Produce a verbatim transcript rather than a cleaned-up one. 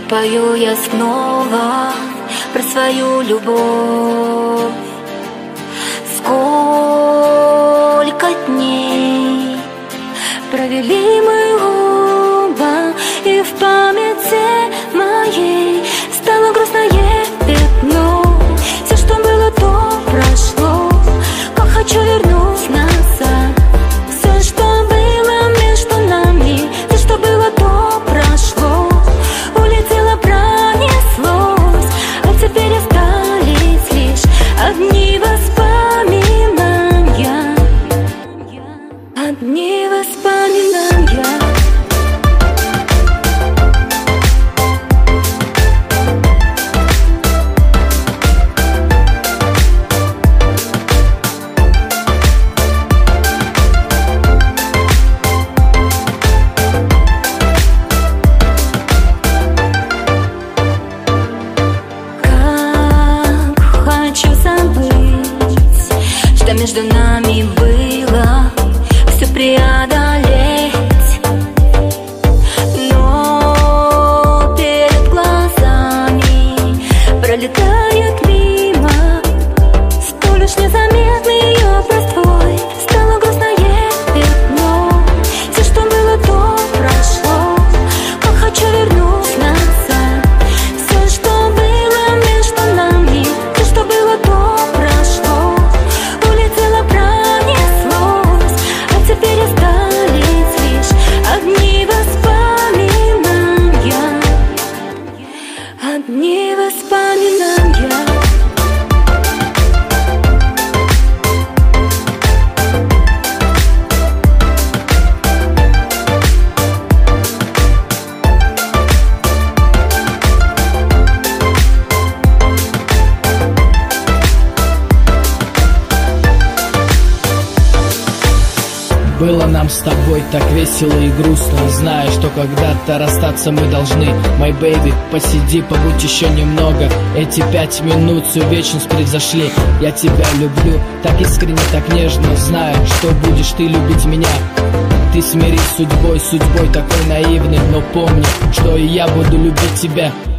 Пою я снова про свою любовь. Сколько дней провели мы оба, и в памяти моей стало грустное пятно. Все, что было, то прошло. Как хочу вернуть назад. Все, что было между нами, все, что было, то прошло. Улетело, пронеслось, а теперь остались лишь одни воспоминания. Одни воспоминания. Между нами было все преодолеть, но перед глазами пролетает мимо столь уж незаметный ее простой. Стало грустное пятно. Все, что было, то прошло. Как хочу вернуть назад. Все, что было между нами, все, что было, то прошло. Пронеслось, а теперь остались лишь одни воспоминания. Одни воспоминания. Было нам с тобой так весело и грустно, зная, что когда-то расстаться мы должны. My baby, посиди, побудь еще немного. Эти пять минут всю вечность превзошли. Я тебя люблю так искренне, так нежно, зная, что будешь ты любить меня. Ты смирись с судьбой, судьбой такой наивной, но помни, что и я буду любить тебя.